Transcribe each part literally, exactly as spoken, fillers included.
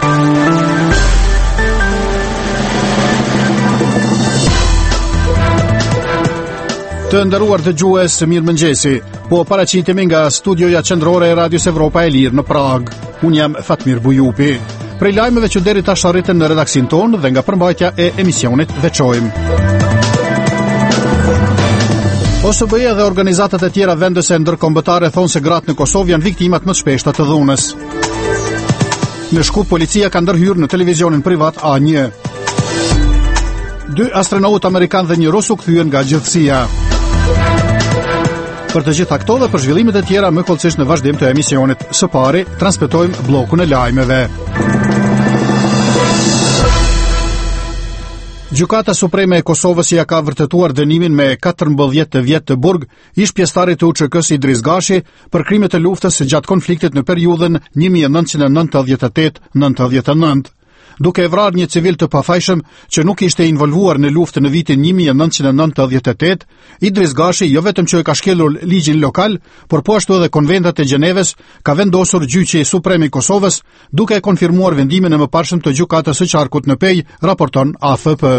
Të nderuar dëgjues, mirëmëngjesi. Po paraqitemi nga studioja qendrore e Radios Evropa e Lirë në Prag. Unë jam Fatmir Bujupi. Prej lajmeve që deri tash arritën në redaksin tonë dhe nga përmbajtja e emisionit veçojmë. O S B E dhe organizatat e tjera vendese ndërkombëtare thonë se gratë në Kosovë janë viktimat më të shpeshta të dhunës. Në Shkup policia ka ndërhyrë në televizionin privat A një. Dy astronautë amerikanë dhe një rus u kthyen nga gjithësia. Për të gjitha këto dhe për zhvillimet e tjera më kollësisht në vazhdim të emisionit. Së pari, transmetojmë bllokun e lajmeve. Gjykata Supreme e Kosovës ja ka vërtetuar dënimin me katërmbëdhjetë vjet të burg ish pjesëtarit të U Ç K-s Idris Gashi për krimet e luftës gjatë konfliktit në periudhën një mijë e nëntëqind e nëntëdhjetë e tetë deri në nëntëdhjetë e nëntë. Duke e vrarë një civil të pafajshëm që nuk ishte involvuar në luftë në vitin një mijë e nëntëqind e nëntëdhjetë e tetë, Idris Gashi jo vetëm që e ka shkelur ligjin lokal, por po ashtu edhe konventat e Gjeneves ka vendosur Gjyqi Suprem i Kosovës, duke e konfirmuar vendimin e mëparshëm të gjykatës së qarkut në Pej, raporton A F P.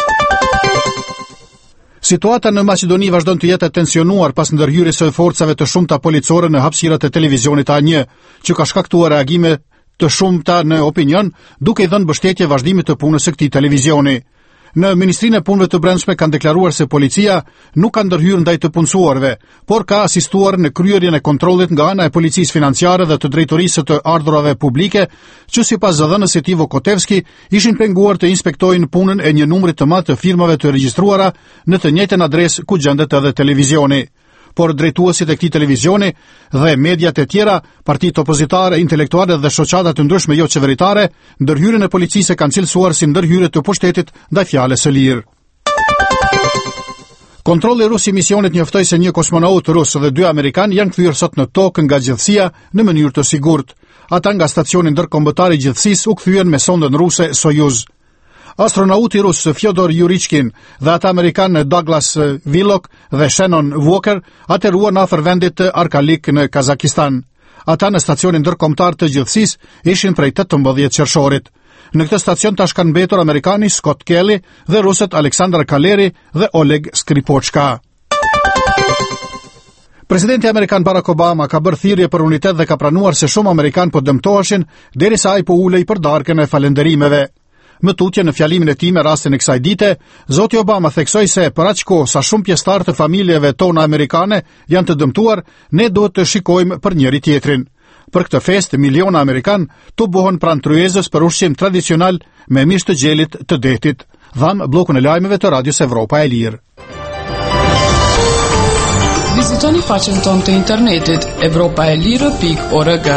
Situata në Maqedoni vazhdon të jetë e tensionuar pas ndërhyrjes së forcave të shumta policore në hapësirat e televizionit A një, që ka shkaktuar reagime të shumta në opinion, duke i dhënë mbështetje vazhdimit të punës së këtij televizioni. Në Ministrinë e Punëve të Brendshme kanë deklaruar se policia nuk ka ndërhyrë ndaj të punësuarve, por ka asistuar në kryerjen e kontrollit nga ana e policisë financiare dhe të drejtorisë të ardhurave publike, që sipas zëdhënës së tij Vokotevski ishin penguar të inspektojnë punën e një numri të madh të firmave të regjistruara në të njëjtën adresë ku gjendet edhe televizioni. Por drejtuesit e këtij televizioni dhe mediat e tjera, partitë opozitare, intelektuale dhe shoqata të ndryshme jo qeveritare, ndërhyrjen e policisë kanë cilësuar si ndërhyrje të pushtetit ndaj fjalës së lirë. Kontrolli rus i misionit njoftoi se një kosmonaut rus dhe dy amerikan janë kthyer sot në tokë nga gjithësia në mënyrë të sigurt. Ata nga stacioni ndërkombëtar i gjithësisë u kthyen me sondën ruse Soyuz. Astronauti rus Fyodor Yurichkin dhe ata amerikan Douglas Willock dhe Shannon Walker aterruan afër vendit të Arkalik në Kazakistan. Ata në stacionin ndërkombëtar të gjithësisë ishin prej tetëmbëdhjetë qershorit. Në këtë stacion tash kanë mbetur amerikani Scott Kelly dhe rusët Aleksandar Kaleri dhe Oleg Skripochka. Presidenti amerikan Barack Obama ka bërë thirrje për unitet dhe ka pranuar se shumë amerikan po dëmtoheshin derisa ai po ulej për darkën e falënderimeve. Më tutje në fjalimin e tij me rastin e kësaj dite, zoti Obama theksoi se për aq kohë sa shumë pjesëtarë të familjeve tona amerikane janë të dëmtuar, ne duhet të shikojmë për njëri tjetrin. Për këtë festë, miliona amerikan të buhen pranë tryezës për ushqim tradicional me mish të gjelit të detit. Dham bllokun e lajmeve të Radios Evropa e Lirë. Vizitoni faqen tonë të internetit evropaelire pikë org.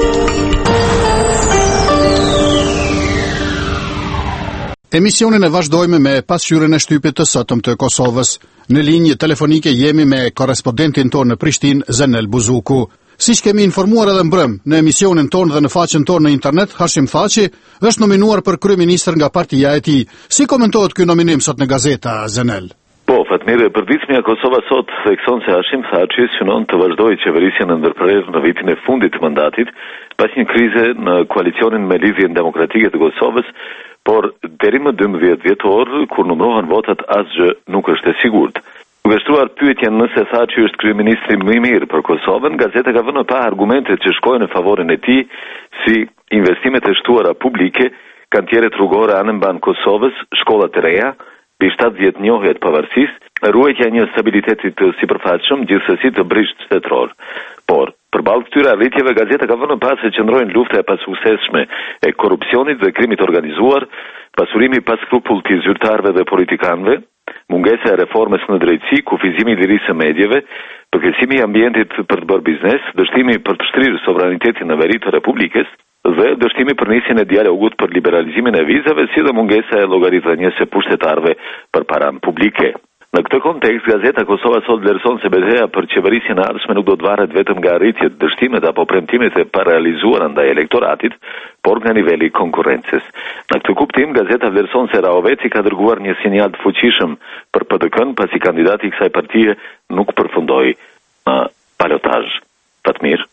Emisionin e vazhdojmë me pasqyrën e shtypit të sotëm të Kosovës. Në linjë telefonike jemi me korrespondentin tonë në Prishtinë, Zenel Buzuku. Siç kemi informuar edhe mbrëm në emisionin tonë dhe në faqen tonë në internet, Hashim Thaçi është nominuar për kryeministër nga partia e tij. Si komentohet ky nominim sot në gazeta, Zenel? Po, Fatmir, përditshmja e Kosovës sot thekson se Hashim Thaçi synon të vazhdojë qeverisjen e ndërprerë në vitin e fundit të mandatit, pas një krize në koalicionin me Lidhjen Demokratike të Kosovës, por deri më dymbëdhjetë vjetor, kur numërohen votat, asgjë nuk është e sigurt. Duke shtruar pyetjen nëse Thaçi është kryeministri më i mirë për Kosovën, gazeta ka vënë pa argumentet që shkojnë në favorin e tij, si investimet e shtuara publike, kantierët rrugore anë mban Kosovës, shkollat e reja, mbi shtatëdhjetë njohje të pavarësisë, ruajtja e një stabiliteti të sipërfaqshëm, gjithsesi të brisht shtetëror. Por përballë këtyre arritjeve, gazeta ka vënë pas se qëndrojnë lufta e pasuksesshme e korrupsionit dhe krimit organizuar, pasurimi pa skrupull të zyrtarëve dhe politikanëve, mungesa e reformës në drejtësi, kufizimi i lirisë së medjeve, përkeqësimi i ambientit për të bërë biznes, dështimi për të shtrirë sovranitetin në veri të Republikës dhe dështimi për nisjen e dialogut për liberalizimin e vizave, si dhe mungesa e llogaritdhënies së pushtetarëve për paranë publike. Në këtë kontekst, gazeta Kosova sot vlerëson se betejë për qeverisjen e ardhshme nuk do të varet vetëm nga arritjet, dështimet apo premtimet e parealizuara ndaj elektoratit, por nga niveli i konkurrencës. Në këtë kuptim, gazeta vlerëson se Raoveci ka dërguar një sinjal të fuqishëm për P D K-n, pasi kandidati i kësaj partie nuk përfundoi në balotazh. Fatmir.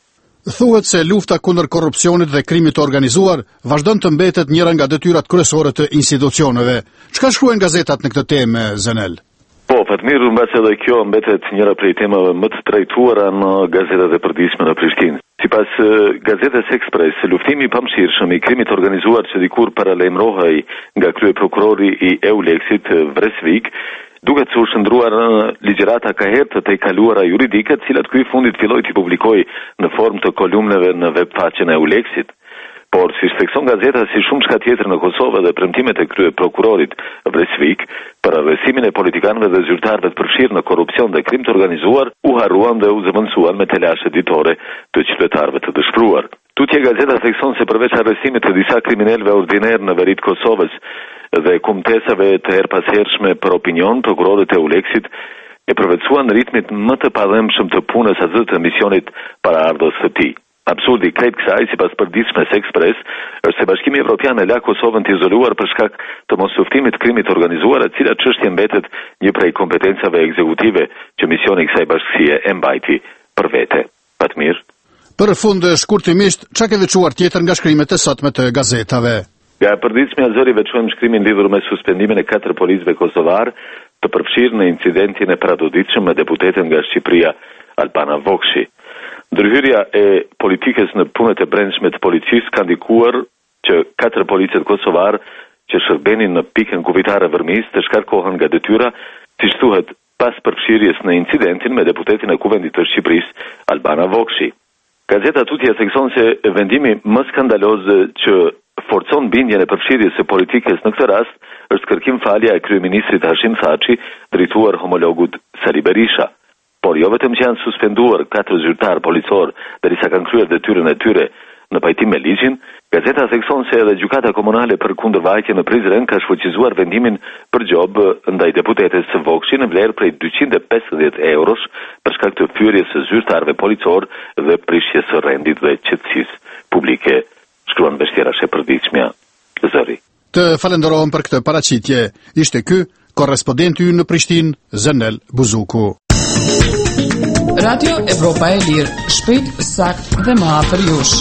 Thuhet se lufta kundër korrupsionit dhe krimit të organizuar vazhdon të mbetet njëra nga detyrat kryesore të institucioneve. Çka shkruajnë gazetat në këtë temë, Zenel? Po, Fatmir, mbas edhe kjo mbetet njëra prej temave më të trajtuara në gazetat e përditshme në Prishtinë. Sipas gazetës Express, luftimi i pamëshirshëm i krimit organizuar që dikur paralajmërohej nga kryeprokurori i Euleksit Vresvik, duket se u shndruar në ligjërata ka herë të tej kaluara juridike, të cilat ky fundit filloi të publikojë në formë të kolumnave në webfaqen e Euleksit. Por si shtekson gazeta, si shumë shka tjetër në Kosovë dhe premtimet e kryeprokurorit Vresvik për arrestimin e politikanëve dhe zyrtarëve të përfshirë në korrupsion dhe krim të organizuar, u harruan dhe u zëvendësuan me telashe ditore të qytetarëve të dëshpëruar. Tutje gazeta thekson se përveç arrestimit të disa kriminalëve ordiner në veri të Kosovës dhe kumtesave të herpashershme për opinion, prokurorët e Euleksit e përvetësuan në ritmit më të padhemshëm të punës atë të misionit paraardhës së tij. Absurdi krejt kësaj, sipas përditshmes Express, është se Bashkimi Evropian e la Kosovën të izoluar për shkak të mos luftimit të krimit të organizuar, e cila çështje mbetet një prej kompetencave ekzekutive që misioni i kësaj bashkësie e mbajti për vete. Fatmir. Për fund shkurtimisht, çka ke veçuar tjetër nga shkrimet e sotme të gazetave? Nga përditshmja zëri veçojmë shkrimin lidhur me suspendimin e katër policëve kosovar të përfshirë në incidentin e paradoditshëm me deputeten nga Shqipëria, Albana Vokshi. Ndërhyrja e politikës në punët e brendshme të policisë ka ndikuar që katër policët kosovar që shërbenin në pikën kufitare vërmis të shkarkohen nga detyra, siç thuhet pas përfshirjes në incidentin me deputetin e Kuvendit të Shqipërisë, Albana Vokshi. Gazeta Tutje thekson se vendimi më skandaloz që forcon bindjen e përfshirjes së politikës në këtë rast është kërkim falja e kryeministrit Hashim Thaçi, drejtuar homologut Sali Berisha. Por jo vetëm që janë suspenduar katër zyrtar policor derisa kanë kryer detyrën e tyre në pajtim me ligjin, gazeta thekson se edhe gjykata komunale për kundërvajtje në Prizren ka shfuqizuar vendimin për gjob ndaj deputetes së Vokshi në vlerë prej dyqind e pesëdhjetë eurosh për shkak të fyerjes së zyrtarëve policor dhe prishjes së rendit dhe qetësisë publike, shkruan vështirash e përditshmja Zëri. Të falenderohem për këtë paraqitje. Ishte ky korrespondenti ynë në Prishtinë, Zenel Buzuku. Radio Evropa e Lirë, shpejt, sakt dhe më afër jush.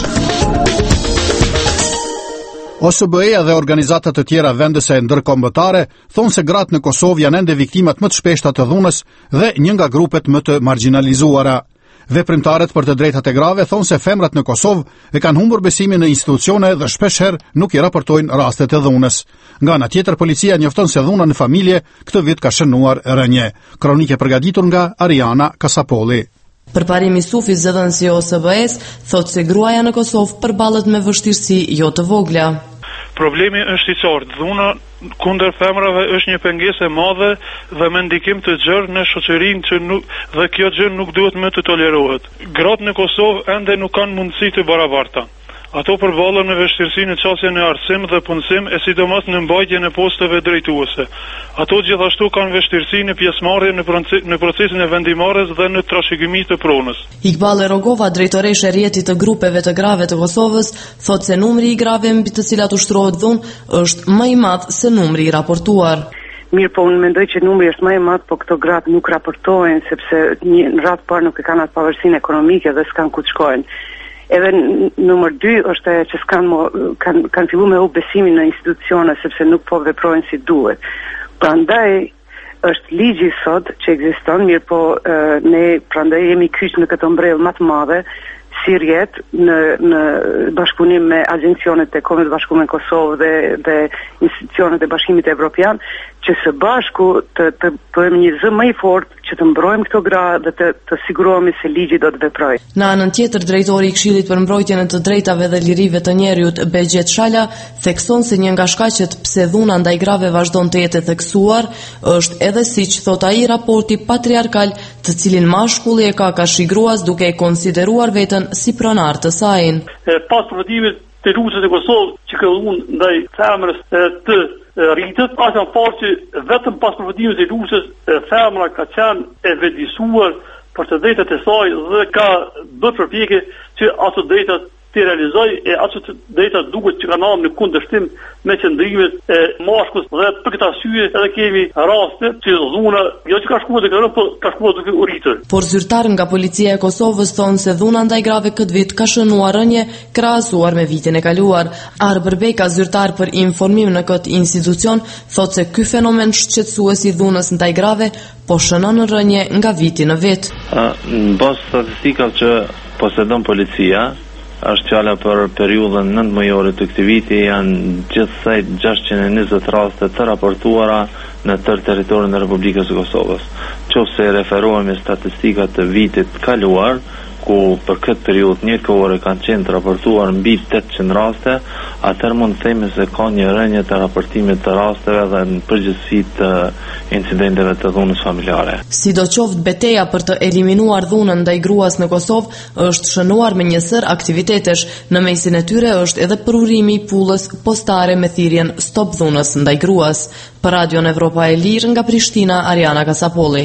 O S B E-ja dhe organizatat të tjera vendese ndërkombëtare thonë se gratë në Kosovë janë ende viktimat më të shpeshta të dhunës dhe një nga grupet më të marginalizuara. Veprimtarët për të drejtat e grave thonë se femrat në Kosovë e kanë humbur besimin në institucione dhe shpeshherë nuk i raportojnë rastet e dhunës. Nga ana tjetër, policia njofton se dhuna në familje këtë vit ka shënuar rënje. Kronike përgatitur nga Ariana Kasapolli. Përparimi Sufi, zëdhënësi i O S B E-s, thotë se gruaja në Kosovë përballet me vështirësi jo të vogla. Problemi është i qartë. Dhuna kundër femrave është një pengesë e madhe dhe me ndikim të gjerë në shoqërinë që nuk, dhe kjo gjë nuk duhet më të tolerohet. Gratë në Kosovë ende nuk kanë mundësi të barabarta. Ato përballen me vështirësi në çështjen e arsim dhe punësim, e sidomos në mbajtjen e posteve drejtuese. Ato gjithashtu kanë vështirësi në pjesëmarrje në, në procesin e vendimarrjes dhe në trashëgimi të pronës. Iqbal Rogova, drejtoresha e rrjetit të grupeve të grave të Kosovës, thotë se numri i grave mbi të cilat ushtrohet dhunë është më i madh se numri i raportuar. Mirë, po unë mendoj që numri është më i madh, po këto gratë nuk raportohen sepse një në radhë parë nuk e kanë atë pavarësinë ekonomike dhe s'kan ku të shkojnë. Edhe numër dy është që s'kan kanë kanë filluar me u besimin në institucione sepse nuk po veprojnë si duhet. Prandaj është ligji sot që ekziston, mirë po e, ne prandaj jemi kyç në këtë ombrell më të madhe si rjet në në bashkëpunim me agjencionet e Kombit të Bashkuar në Kosovë dhe dhe institucionet e Bashkimit Evropian, që së bashku të të bëjmë një zë më i fortë që të mbrojmë këto gra dhe të, të sigurohemi se ligji do të veprojë. Në anën tjetër, drejtori i Këshillit për mbrojtjen e të drejtave dhe lirive të njerëzit, Begjet Shala, thekson se një nga shkaqet pse dhuna ndaj grave vazhdon të jetë e theksuar është edhe siç thot ai raporti patriarkal, të cilin mashkulli e ka kashigruas duke e konsideruar veten si pronar të saj. Pas prodhimit të rusës e Kosovë që këllun ndaj femrës të rritët, a kanë parë që vetëm pas përvëdimit e rusës femra ka qenë e vedisuar për të drejtat e saj dhe ka bërë përpjekje që ato drejtat të realizoj e ato të drejta duket që kanë ardhur në kundërshtim me qëndrimet e mashkullit dhe për këtë arsye edhe kemi raste që dhuna jo që ka shkuar tek rrugë, por ka shkuar duke u rritur. Por zyrtar nga policia e Kosovës thonë se dhuna ndaj grave këtë vit ka shënuar rënje krahasuar me vitin e kaluar. Arber Beka, zyrtar për informim në këtë institucion, thotë se ky fenomen shqetësues i dhunës ndaj grave po shënon rënje nga viti në vit. Në bazë statistikave që posedon policia, është fjala për periudhën nëntëmujore të këtij viti, janë gjithsej gjashtëqind e njëzet raste të raportuara në tërë territorin e Republikës së Kosovës. Qofse referohemi statistikat të vitit kaluar, ku për këtë periudhë një kohore kanë qenë të raportuar mbi tetëqind raste, atëherë mund të themi se ka një rënje të raportimit të rasteve dhe në përgjithësi të incidenteve të dhunës familjare. Sidoqoftë, betejë për të eliminuar dhunën ndaj gruas në Kosovë është shënuar me një sër aktivitetesh. Në mesin e tyre është edhe përurimi i pullës postare me thirrjen Stop dhunës ndaj gruas. Për Radion Evropa e Lirë nga Prishtina, Ariana Kasapolli.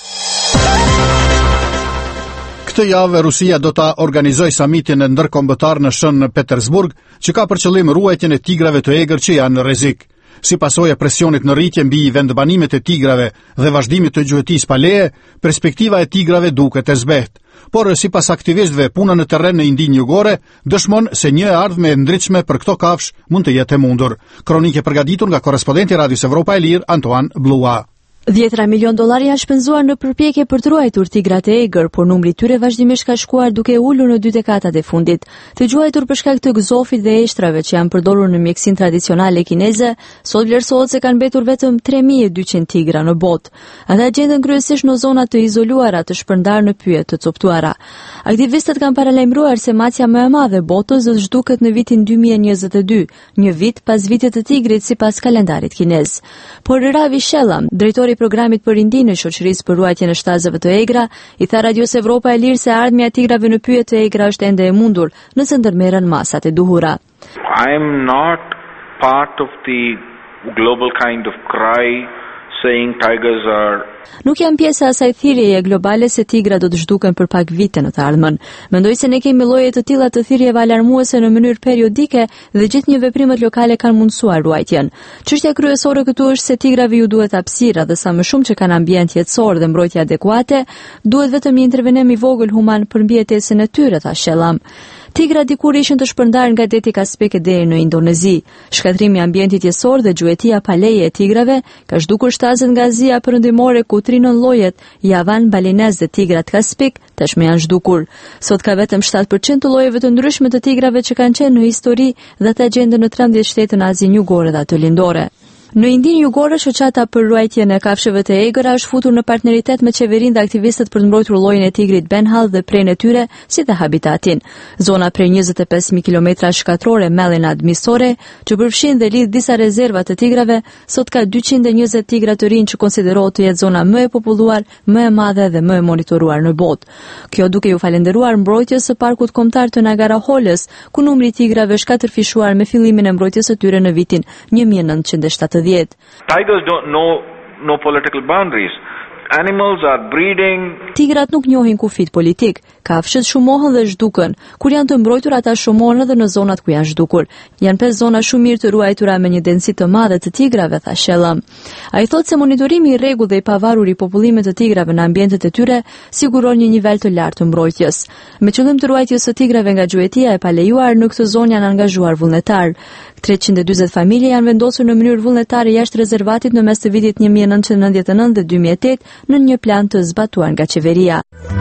Këtë javë Rusia do ta organizojë samitin e ndërkombëtar në Shën Petersburg, që ka për qëllim ruajtjen e tigrave të egër që janë në rrezik. Si pasojë e presionit në rritje mbi vendbanimet e tigrave dhe vazhdimit të gjuetisë pa leje, perspektiva e tigrave duket e zbehtë. Por sipas aktivistëve, puna në terren në Indinë Jugore dëshmon se një ardhmë e ndritshme për këto kafsh mund të jetë e mundur. Kronikë e përgatitur nga korrespondenti i Radios Evropa e Lirë, Antoine Blua. Dhjetra milion dollar janë shpenzuar në përpjekje për të ruajtur tigrat e egër, por numri i tyre vazhdimisht ka shkuar duke ulur në dy dekadat e fundit. Të gjuajtur për shkak të gëzofit dhe eshtrave që janë përdorur në mjekësinë tradicionale kineze, sot vlerësohet se kanë mbetur vetëm tre mijë e dyqind tigra në botë. Ata gjenden kryesisht në zona të izoluara të shpërndarë në pyje të coptuara. Aktivistët kanë paralajmëruar se macja më e madhe e botës do të zhduket në vitin dy mijë e njëzet e dy, një vit pas vitit të tigrit sipas kalendarit kinez. Por Ravi Shellam, drejtori i programit për Indinë në shoqërisë për ruajtjen e shtazave të egra, i tha Radios Evropa e Lirë se ardhmja e tigrave në pyje të egra është ende e mundur, nëse ndërmerren masat e duhura. I am not part of the global kind of cry saying tigers are Nuk jam pjesa e asaj thirrjeje globale se tigra do të zhduken për pak vite në të ardhmen. Mendoj se ne kemi lloje të tilla të thirrjeve alarmuese në mënyrë periodike dhe gjithë një veprimet lokale kanë mundësuar ruajtjen. Çështja kryesore këtu është se tigrave ju duhet hapësira dhe sa më shumë që kanë ambient jetësor dhe mbrojtje adekuate, duhet vetëm një intervenim i vogël human për mbijetesën e tyre, tha Shellam. Tigra dikur ishin të shpërndarë nga deti Kaspike deri në Indonezi. Shkatrimi i ambientit jetësor dhe gjuetia pa leje e tigrave ka zhdukur shtazet nga Azia perëndimore ku trinën llojet javan, balinez dhe tigrat Kaspik tashmë janë zhdukur. Sot ka vetëm shtatë përqind të llojeve të ndryshme të tigrave që kanë qenë në histori dhe ata gjenden në trembëdhjetë shtete në Azinë Jugore dhe ato lindore. Në Indinë Jugore, shoqata për ruajtjen e kafshëve të egëra është futur në partneritet me qeverinë dhe aktivistët për të mbrojtur llojin e tigrit Benhall dhe prenë e tyre, si dhe habitatin. Zona prej njëzet e pesë mijë kilometra shkatrore Melinad Misore, që përfshin dhe lidh disa rezerva të tigrave, sot ka dyqind e njëzet tigra të rinj që konsiderohet të jetë zona më e populluar, më e madhe dhe më e monitoruar në botë. Kjo duke ju falendëruar mbrojtjes së parkut kombëtar të Nagaraholes, ku numri i tigrave është katërfishuar me fillimin e mbrojtjes së tyre në vitin një mijë e nëntëqind e shtatëdhjetë. Tigers don't know no political boundaries. Animals are breeding. Tigrat nuk njohin kufit politik. Kafshët shumohen dhe zhduken. Kur janë të mbrojtur, ata shumohen edhe në zonat ku janë zhdukur. Janë pesë zona shumë mirë të ruajtura me një densitet të madhe të tigrave, tha Shellam. Ai thotë se monitorimi i rregullt dhe i pavarur i popullimit të tigrave në ambientet e tyre siguron një nivel të lartë të mbrojtjes. Me qëllim të ruajtjes së tigrave nga gjuetia e palejuar, në këtë zonë janë angazhuar vullnetar. treqind e dyzet familje janë vendosur në mënyrë vullnetare jashtë rezervatit në mes të vitit një mijë e nëntëqind e nëntëdhjetë e nëntë dhe dy mijë e tetë në një plan të zbatuar nga qeveria.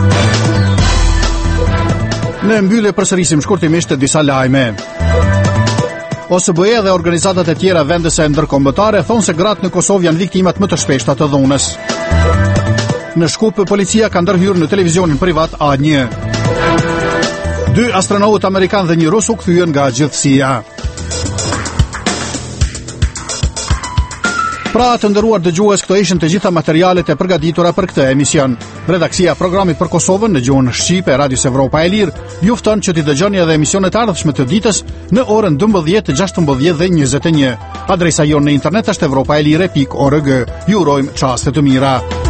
Në mbyllje përsërisim shkurtimisht disa lajme. O S B E dhe organizatat e tjera vendese ndërkombëtare thonë se gratë në Kosovë janë viktimat më të shpeshta të dhunës. Në Shkup, policia ka ndërhyrë në televizionin privat A një. Dy astronautë amerikanë dhe një rus u kthyen nga gjithësia. Pra të nderuar dëgjues, këto ishin të gjitha materialet e përgatitura për këtë emision. Redaksia e programit për Kosovën në gjuhën shqipe e Radios Evropa e Lirë ju fton që t'i dëgjoni edhe emisionet ardhshme të ditës në orën dymbëdhjetë, gjashtëmbëdhjetë dhe njëzet e një. Adresa jonë në internet është evropaelire pikë org. Ju urojmë çaste të mira.